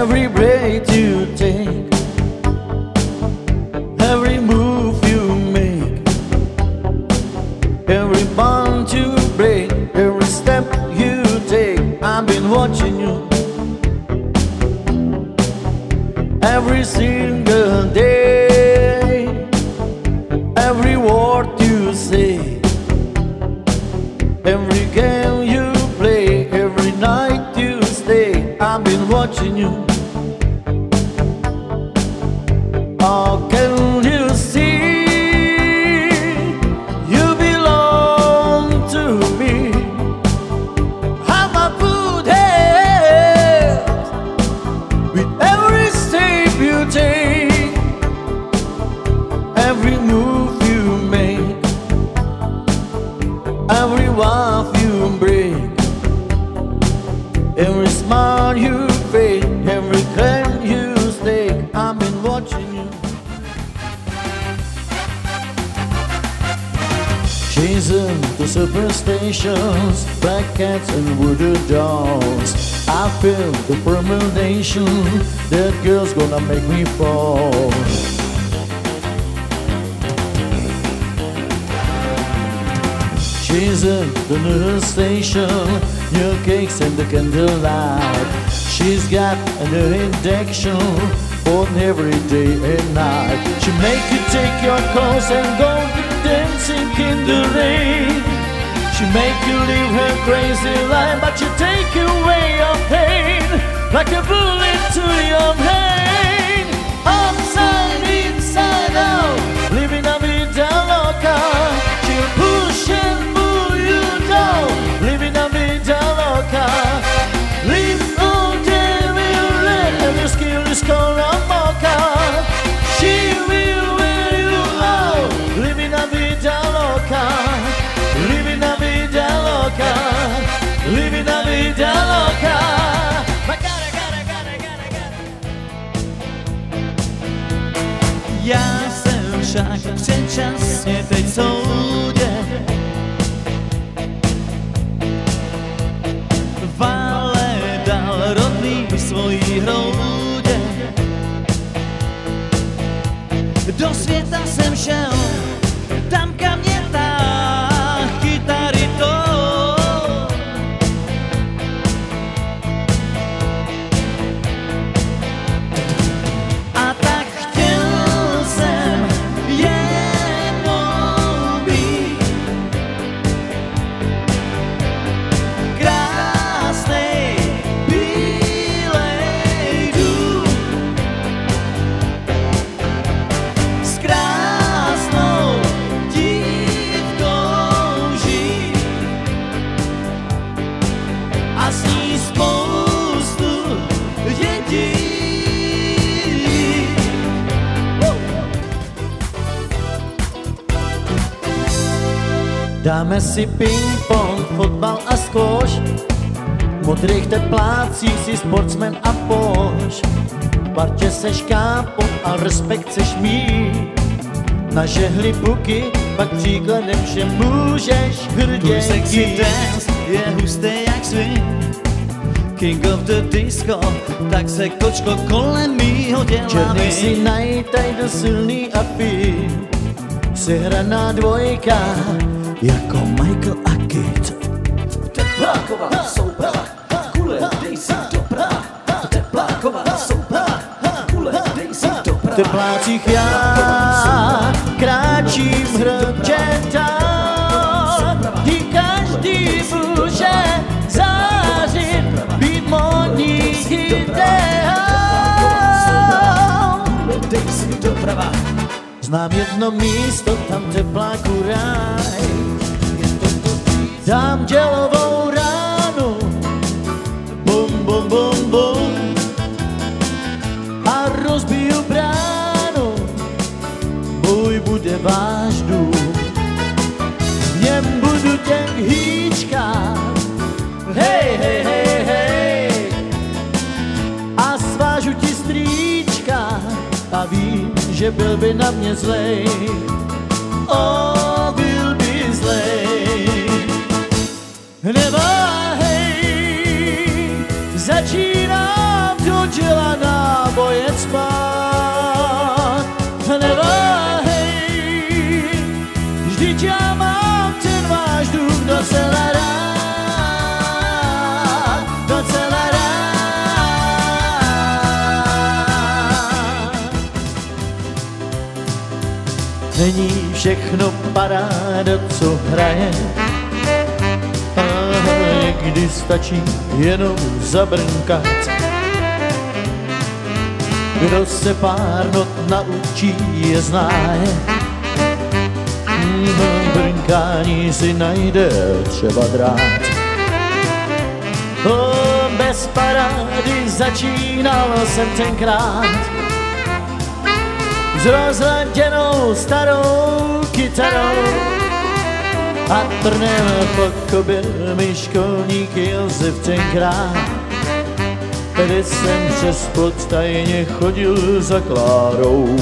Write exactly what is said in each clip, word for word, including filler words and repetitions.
every breath you take, every move you make, every bond you break, every step you take. I've been watching you every single day, every word you say, every game you play, every night you stay. I've been watching you. Oh, can you see? You belong to me. How my food has with every step you take, every move you make, every laugh you break, every smile you fake, every claim you stake. I've been watching you. Chasing the superstitions, black cats and voodoo dolls. I feel the premonition that girl's gonna make me fall. Chasing the news station, your cakes and the candlelight. She's got an addiction for every day and night. She make you take your clothes and go dancing in the rain. She make you live her crazy life, but she take away your pain like a bullet to your brain. Upside, inside out, living a vida loca. She'll push and pull you down, living a vida loca. Live all day, will let, and your skill is called a mocha. She will wear you out, living a vida loca, living a vida loca, living a vida loca. Já jsem však předčasně teď soudě, vále dal rodný svojí hroudě. Do světa jsem šel, tam kam mě táh kytary tón. A tak chtěl jsem jenom být krásnej, bílej dům s krásnou dívkou žít a s ní spoustu dětí. Dáme si ping-pong, fotbal a squash, v modrých teplácích si sportsman a poš. V partě seš kápo a respekt seš mít. Na žehli puky, pak příkladem všem můžeš hrdě Tvůj sexy jít. dance je hustý jak swing, king of the disco, tak se kočko kolem mýho těla Černý si vyň. najtaj do silný a fit, sehraná dvojka, jako Michael a Kate. Tepláková souprava, kule, dej si doprava. Tepláková souprava, kule, dej si V doprava. teplácích já kráčím hrdě dál, i každý může zářit, být modní ideál. Dej si doprava. Znám jedno místo, tam tepláku ráj, dám dělovou ránu, bum, bum, bum, bum, a rozbiju bránu, můj bude váš dům. V něm budu těch hýčkách, hej, hej, hej, hej, a svážu ti strýčka a vím, že byl by na mě zlej. O, byl by zlej. Neváhej, začínám to dělat Není všechno paráda, co hraje, a někdy stačí jenom zabrnkat. Kdo se pár not naučí, je zná. Brnkání si najde třeba drát. O, bez parády začínal jsem tenkrát s rozladěnou starou kytarou a trnem po kobě mi školník Josef tenkrát, kde jsem přes plot tajně chodil za Klárou.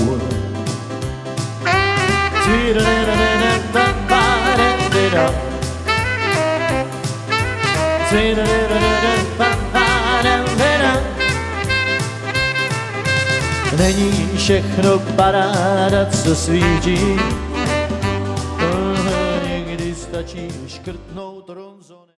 Není všechno paráda, co svítí, někdy stačí škrtnout ronzon.